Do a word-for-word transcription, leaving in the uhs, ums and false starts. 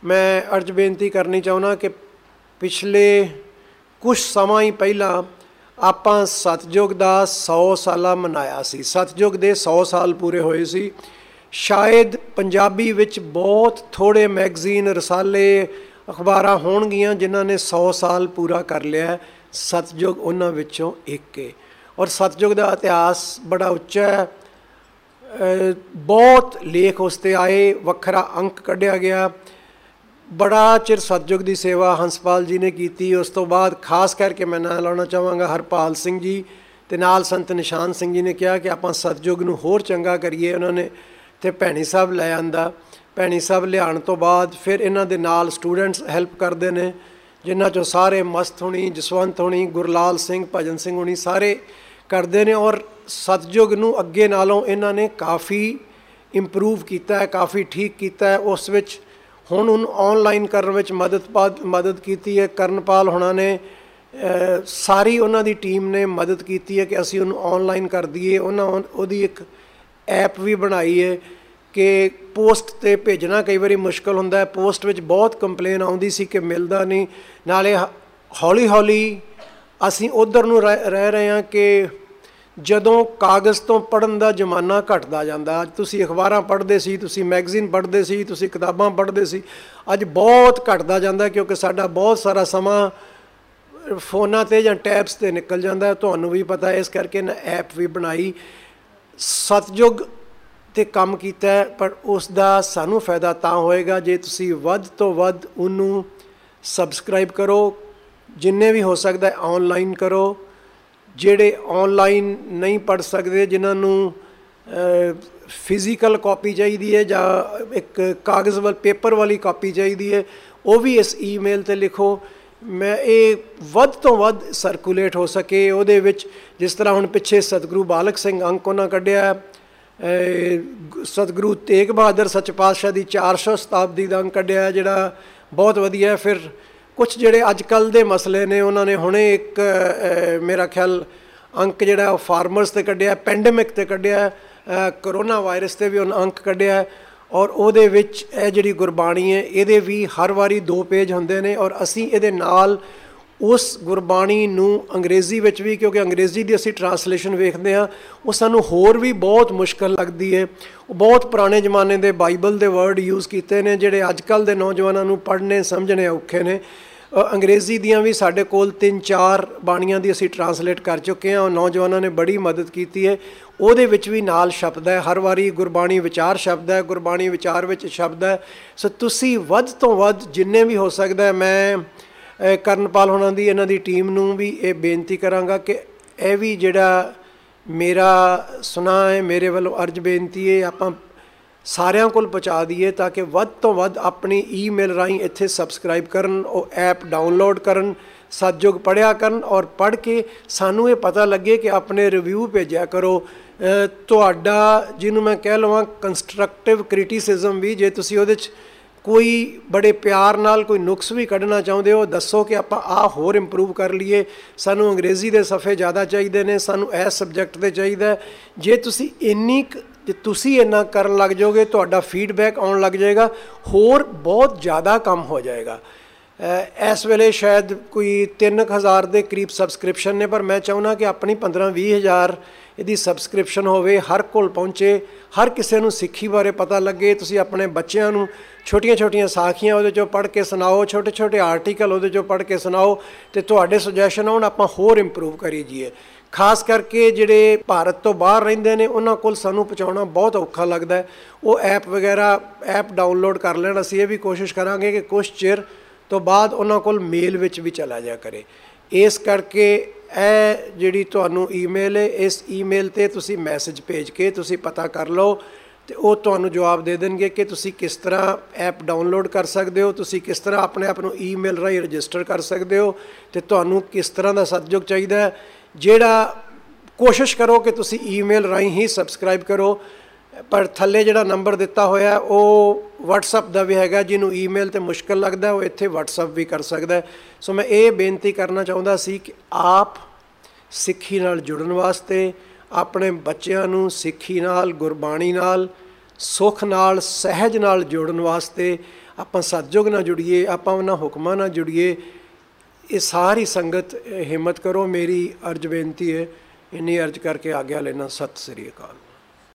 मैं अर्ज बेनती करनी चाहुंदा कि पिछले कुछ समा ही पहला ਆਪਾਂ सतयुग ਦਾ सौ ਸਾਲਾ ਮਨਾਇਆ ਸੀ। सतयुग ਦੇ सौ ਸਾਲ ਪੂਰੇ ਹੋਏ ਸੀ। ਸ਼ਾਇਦ ਪੰਜਾਬੀ ਵਿੱਚ ਬਹੁਤ ਥੋੜ੍ਹੇ ਮੈਗਜ਼ੀਨ ਰਸਾਲੇ ਅਖਬਾਰਾਂ ਹੋਣਗੀਆਂ ਜਿਨ੍ਹਾਂ ਨੇ सौ ਸਾਲ ਪੂਰਾ ਕਰ ਲਿਆ। सतयुग ਉਹਨਾਂ ਵਿੱਚੋਂ ਇੱਕ ਹੈ ਔਰ सतयुग ਦਾ ਇਤਿਹਾਸ ਬੜਾ ਉੱਚਾ ਹੈ। बहुत लेख उस ते आए, वखरा अंक कढ़िया गया। बड़ा चिर सतयुग की सेवा हंसपाल जी ने की। उस तो बाद खास करके मैं नाम लाना चाहांगा हरपाल सिंह जी ते नाल संत निशान सिंह जी ने कहा कि आप सतयुग नूं होर चंगा करिए। उन्होंने ते भैणी साहब लै आंदा। भैणी साहब लियाण तो बाद फिर इन्हां दे नाल स्टूडेंट्स हैल्प करते हैं, जिन्हां चों सारे मस्त होनी, जसवंत होनी, गुरलाल सिंह, भजन सिंह होनी सारे करते हैं। और सतयुग नूं अगे नालों इन्हां ने काफ़ी इंप्रूव किया है, काफ़ी ठीक किया है। उस विच हुण उन ऑनलाइन करने विच मदद मदद की है। करनपाल होना ने सारी उन्हां दी टीम ने मदद की है कि असीं उन्हूं ऑनलाइन कर दईए। उन्हां उहदी एक ऐप भी बनाई है कि पोस्ट ते भेजना कई बारी मुश्किल हुंदा है। पोस्ट विच बहुत कंप्लेन आउंदी सी कि मिलदा नहीं। नाले हौली हौली असीं उधर नूं रह रहे हैं कि ਜਦੋਂ ਕਾਗਜ਼ ਤੋਂ ਪੜ੍ਹਨ ਦਾ ਜ਼ਮਾਨਾ ਘਟਦਾ ਜਾਂਦਾ। ਅੱਜ ਤੁਸੀਂ ਅਖਬਾਰਾਂ ਪੜ੍ਹਦੇ ਸੀ, ਤੁਸੀਂ ਮੈਗਜ਼ੀਨ ਪੜ੍ਹਦੇ ਸੀ, ਤੁਸੀਂ ਕਿਤਾਬਾਂ ਪੜ੍ਹਦੇ ਸੀ। ਅੱਜ ਬਹੁਤ ਘਟਦਾ ਜਾਂਦਾ ਕਿਉਂਕਿ ਸਾਡਾ ਬਹੁਤ ਸਾਰਾ ਸਮਾਂ ਫੋਨਾਂ 'ਤੇ ਜਾਂ ਟੈਬਸ 'ਤੇ ਨਿਕਲ ਜਾਂਦਾ। ਤੁਹਾਨੂੰ ਵੀ ਪਤਾ, ਇਸ ਕਰਕੇ ਨਾ ਐਪ ਵੀ ਬਣਾਈ। ਸਤਯੁਗ 'ਤੇ ਕੰਮ ਕੀਤਾ, ਪਰ ਉਸ ਦਾ ਸਾਨੂੰ ਫਾਇਦਾ ਤਾਂ ਹੋਏਗਾ ਜੇ ਤੁਸੀਂ ਵੱਧ ਤੋਂ ਵੱਧ ਉਹਨੂੰ ਸਬਸਕ੍ਰਾਈਬ ਕਰੋ। ਜਿੰਨੇ ਵੀ ਹੋ ਸਕਦਾ ਔਨਲਾਈਨ ਕਰੋ। ਜਿਹੜੇ ऑनलाइन नहीं पढ़ सकते, जिन्होंने फिजिकल कॉपी चाहिए या एक कागज़ वाल पेपर वाली कॉपी चाहिए, वो भी इस ईमेल ते लिखो। मैं ये वध तो वध सर्कुलेट हो सके। उहदे विच जिस तरह हुण पिछे सतगुरु बालक सिंह अंक उन्हां कढ़िया, सतगुरु तेग बहादुर सच पातशाह की चार सौ शताब्दी का अंक कढ़िया जिहड़ा बहुत वधिया। फिर कुछ ਜਿਹੜੇ ਅੱਜ ਕੱਲ੍ਹ ਦੇ ਮਸਲੇ ਨੇ ਉਹਨਾਂ ਨੇ ਹੁਣੇ ਇੱਕ ਮੇਰਾ ਖਿਆਲ ਅੰਕ ਜਿਹੜਾ ਉਹ ਫਾਰਮਰਸ 'ਤੇ ਕੱਢਿਆ, ਪੈਂਡੇਮਿਕ 'ਤੇ ਕੱਢਿਆ, ਕਰੋਨਾ ਵਾਇਰਸ 'ਤੇ ਵੀ ਉਹਨਾਂ ਅੰਕ ਕੱਢਿਆ। ਔਰ ਉਹਦੇ ਵਿੱਚ ਇਹ ਜਿਹੜੀ ਗੁਰਬਾਣੀ ਹੈ ਇਹਦੇ ਵੀ ਹਰ ਵਾਰੀ ਦੋ ਪੇਜ ਹੁੰਦੇ ਨੇ। ਔਰ ਅਸੀਂ ਇਹਦੇ ਨਾਲ ਉਸ ਗੁਰਬਾਣੀ ਨੂੰ ਅੰਗਰੇਜ਼ੀ ਵਿੱਚ ਵੀ, ਕਿਉਂਕਿ ਅੰਗਰੇਜ਼ੀ ਦੀ ਅਸੀਂ ਟਰਾਂਸਲੇਸ਼ਨ ਵੇਖਦੇ ਹਾਂ, ਉਹ ਸਾਨੂੰ ਹੋਰ ਵੀ ਬਹੁਤ ਮੁਸ਼ਕਿਲ ਲੱਗਦੀ ਹੈ। ਉਹ ਬਹੁਤ ਪੁਰਾਣੇ ਜ਼ਮਾਨੇ ਦੇ ਬਾਈਬਲ ਦੇ ਵਰਡ ਯੂਜ਼ ਕੀਤੇ ਨੇ ਜਿਹੜੇ ਅੱਜ ਕੱਲ੍ਹ ਦੇ ਨੌਜਵਾਨਾਂ ਨੂੰ ਪੜ੍ਹਨੇ ਸਮਝਣੇ ਔਖੇ ਨੇ। ਅੰਗਰੇਜ਼ੀ ਦੀਆਂ ਵੀ ਸਾਡੇ ਕੋਲ ਤਿੰਨ ਚਾਰ ਬਾਣੀਆਂ ਦੀ ਅਸੀਂ ਟਰਾਂਸਲੇਟ ਕਰ ਚੁੱਕੇ ਹਾਂ। ਨੌਜਵਾਨਾਂ ਨੇ ਬੜੀ ਮਦਦ ਕੀਤੀ ਹੈ। ਉਹਦੇ ਵਿੱਚ ਵੀ ਨਾਲ ਸ਼ਬਦ ਹੈ, ਹਰ ਵਾਰੀ ਗੁਰਬਾਣੀ ਵਿਚਾਰ ਸ਼ਬਦ ਹੈ, ਗੁਰਬਾਣੀ ਵਿਚਾਰ ਵਿੱਚ ਸ਼ਬਦ ਹੈ। ਸੋ ਤੁਸੀਂ ਵੱਧ ਤੋਂ ਵੱਧ ਜਿੰਨੇ ਵੀ ਹੋ ਸਕਦਾ, ਮੈਂ ਕਰਨਪਾਲ ਹੋਣਾ ਦੀ ਇਹਨਾਂ ਦੀ ਟੀਮ ਨੂੰ ਵੀ ਇਹ ਬੇਨਤੀ ਕਰਾਂਗਾ ਕਿ ਇਹ ਵੀ ਜਿਹੜਾ ਮੇਰਾ ਸੁਨਾਹ ਹੈ, ਮੇਰੇ ਵੱਲੋਂ ਅਰਜ਼ ਬੇਨਤੀ ਹੈ, ਆਪਾਂ ਸਾਰਿਆਂ ਕੋਲ ਪਹੁੰਚਾ ਦਈਏ ਤਾਂ ਕਿ ਵੱਧ ਤੋਂ ਵੱਧ ਆਪਣੀ ਈਮੇਲ ਰਾਹੀਂ ਇੱਥੇ ਸਬਸਕ੍ਰਾਈਬ ਕਰਨ, ਉਹ ਐਪ ਡਾਊਨਲੋਡ ਕਰਨ, ਸਤਯੁਗ ਪੜ੍ਹਿਆ ਕਰਨ। ਔਰ ਪੜ੍ਹ ਕੇ ਸਾਨੂੰ ਇਹ ਪਤਾ ਲੱਗੇ ਕਿ ਆਪਣੇ ਰਿਵਿਊ ਭੇਜਿਆ ਕਰੋ। ਤੁਹਾਡਾ ਜਿਹਨੂੰ ਮੈਂ ਕਹਿ ਲਵਾਂ ਕੰਸਟਰਕਟਿਵ ਕ੍ਰਿਟੀਸਿਜ਼ਮ ਵੀ, ਜੇ ਤੁਸੀਂ ਉਹਦੇ 'ਚ ਕੋਈ ਬੜੇ ਪਿਆਰ ਨਾਲ ਕੋਈ ਨੁਕਸ ਵੀ ਕੱਢਣਾ ਚਾਹੁੰਦੇ ਹੋ, ਦੱਸੋ ਕਿ ਆਪਾਂ ਆਹ ਹੋਰ ਇੰਪਰੂਵ ਕਰ ਲਈਏ। ਸਾਨੂੰ ਅੰਗਰੇਜ਼ੀ ਦੇ ਸਫ਼ੇ ਜ਼ਿਆਦਾ ਚਾਹੀਦੇ ਨੇ, ਸਾਨੂੰ ਇਸ ਸਬਜੈਕਟ 'ਤੇ ਚਾਹੀਦਾ। ਜੇ ਤੁਸੀਂ ਇੰਨੀ ਜੇ ਤੁਸੀਂ ਇੰਨਾ ਕਰਨ ਲੱਗ ਜਾਓਗੇ, ਤੁਹਾਡਾ ਫੀਡਬੈਕ ਆਉਣ ਲੱਗ ਜਾਏਗਾ, ਹੋਰ ਬਹੁਤ ਜ਼ਿਆਦਾ ਕੰਮ ਹੋ ਜਾਏਗਾ। ਇਸ ਵੇਲੇ ਸ਼ਾਇਦ ਕੋਈ ਤਿੰਨ ਕੁ ਹਜ਼ਾਰ ਦੇ ਕਰੀਬ ਸਬਸਕ੍ਰਿਪਸ਼ਨ ਨੇ, ਪਰ ਮੈਂ ਚਾਹੁੰਦਾ ਕਿ ਆਪਣੀ ਪੰਦਰਾਂ ਵੀਹ ਹਜ਼ਾਰ ਇਹਦੀ ਸਬਸਕ੍ਰਿਪਸ਼ਨ ਹੋਵੇ, ਹਰ ਕੋਲ ਪਹੁੰਚੇ, ਹਰ ਕਿਸੇ ਨੂੰ ਸਿੱਖੀ ਬਾਰੇ ਪਤਾ ਲੱਗੇ। ਤੁਸੀਂ ਆਪਣੇ ਬੱਚਿਆਂ ਨੂੰ ਛੋਟੀਆਂ ਛੋਟੀਆਂ ਸਾਖੀਆਂ ਉਹਦੇ 'ਚੋਂ ਪੜ੍ਹ ਕੇ ਸੁਣਾਓ, ਛੋਟੇ ਛੋਟੇ ਆਰਟੀਕਲ ਉਹਦੇ 'ਚੋਂ ਪੜ੍ਹ ਕੇ ਸੁਣਾਓ, ਅਤੇ ਤੁਹਾਡੇ ਸੁਜੈਸ਼ਨ ਆਉਣ, ਆਪਾਂ ਹੋਰ ਇੰਪਰੂਵ ਕਰੀ ਜਾਈਏ। ਖਾਸ ਕਰਕੇ ਜਿਹੜੇ ਭਾਰਤ ਤੋਂ ਬਾਹਰ ਰਹਿੰਦੇ ਨੇ ਉਹਨਾਂ ਕੋਲ ਸਾਨੂੰ ਪਹੁੰਚਾਉਣਾ ਬਹੁਤ ਔਖਾ ਲੱਗਦਾ। ਉਹ ਐਪ ਵਗੈਰਾ ਐਪ ਡਾਊਨਲੋਡ ਕਰ ਲੈਣ। ਅਸੀਂ ਇਹ ਵੀ ਕੋਸ਼ਿਸ਼ ਕਰਾਂਗੇ ਕਿ ਕੁਛ ਚਿਰ ਤੋਂ ਬਾਅਦ ਉਹਨਾਂ ਕੋਲ ਮੇਲ ਵਿੱਚ ਵੀ ਚਲਾ ਜਾ ਕਰੇ। ਇਸ ਕਰਕੇ ਇਹ ਜਿਹੜੀ ਤੁਹਾਨੂੰ ਈਮੇਲ ਹੈ, ਇਸ ਈਮੇਲ 'ਤੇ ਤੁਸੀਂ ਮੈਸੇਜ ਭੇਜ ਕੇ ਤੁਸੀਂ ਪਤਾ ਕਰ ਲਓ ਅਤੇ ਉਹ ਤੁਹਾਨੂੰ ਜਵਾਬ ਦੇ ਦੇਣਗੇ ਕਿ ਤੁਸੀਂ ਕਿਸ ਤਰ੍ਹਾਂ ਐਪ ਡਾਊਨਲੋਡ ਕਰ ਸਕਦੇ ਹੋ, ਤੁਸੀਂ ਕਿਸ ਤਰ੍ਹਾਂ ਆਪਣੇ ਆਪ ਨੂੰ ਈਮੇਲ ਰਾਹੀਂ ਰਜਿਸਟਰ ਕਰ ਸਕਦੇ ਹੋ, ਅਤੇ ਤੁਹਾਨੂੰ ਕਿਸ ਤਰ੍ਹਾਂ ਦਾ ਸਤਯੁਗ ਚਾਹੀਦਾ। ਜਿਹੜਾ ਕੋਸ਼ਿਸ਼ ਕਰੋ ਕਿ ਤੁਸੀਂ ਈਮੇਲ ਰਾਹੀਂ ਹੀ ਸਬਸਕ੍ਰਾਈਬ ਕਰੋ। ਪਰ ਥੱਲੇ ਜਿਹੜਾ ਨੰਬਰ ਦਿੱਤਾ ਹੋਇਆ ਉਹ ਵਟਸਐਪ ਦਾ ਵੀ ਹੈਗਾ। ਜਿਹਨੂੰ ਈਮੇਲ 'ਤੇ ਮੁਸ਼ਕਿਲ ਲੱਗਦਾ ਉਹ ਇੱਥੇ ਵਟਸਐਪ ਵੀ ਕਰ ਸਕਦਾ। ਸੋ ਮੈਂ ਇਹ ਬੇਨਤੀ ਕਰਨਾ ਚਾਹੁੰਦਾ ਸੀ ਕਿ ਆਪ ਸਿੱਖੀ ਨਾਲ ਜੁੜਨ ਵਾਸਤੇ, ਆਪਣੇ ਬੱਚਿਆਂ ਨੂੰ ਸਿੱਖੀ ਨਾਲ, ਗੁਰਬਾਣੀ ਨਾਲ, ਸੁੱਖ ਨਾਲ, ਸਹਿਜ ਨਾਲ ਜੋੜਨ ਵਾਸਤੇ ਆਪਾਂ ਸਤਿਯੁਗ ਨਾਲ ਜੁੜੀਏ, ਆਪਾਂ ਉਹਨਾਂ ਹੁਕਮਾਂ ਨਾਲ ਜੁੜੀਏ। ਇਹ ਸਾਰੀ ਸੰਗਤ ਹਿੰਮਤ ਕਰੋ, ਮੇਰੀ ਅਰਜ ਬੇਨਤੀ ਹੈ। ਇੰਨੀ ਅਰਜ ਕਰਕੇ ਆਗਿਆ ਲੈਣਾ। ਸਤਿ ਸ੍ਰੀ ਅਕਾਲ।